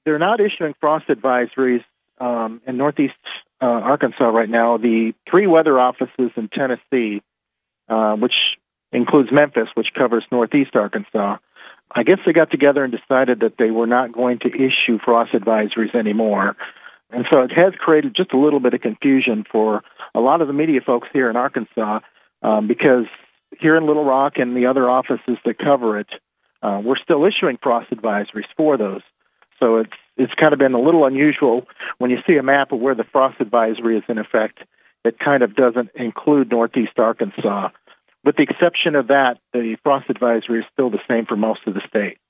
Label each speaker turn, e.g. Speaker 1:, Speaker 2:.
Speaker 1: they're not issuing frost advisories in Northeast Arkansas right now. The three weather offices in Tennessee, which includes Memphis, which covers Northeast Arkansas, I guess they got together and decided that they were not going to issue frost advisories anymore. And so it has created just a little bit of confusion for a lot of the media folks here in Arkansas, because here in Little Rock and the other offices that cover it, we're still issuing frost advisories for those. So it's kind of been a little unusual when you see a map of where the frost advisory is in effect. It kind of doesn't include Northeast Arkansas. With the exception of that, the frost advisory is still the same for most of the state.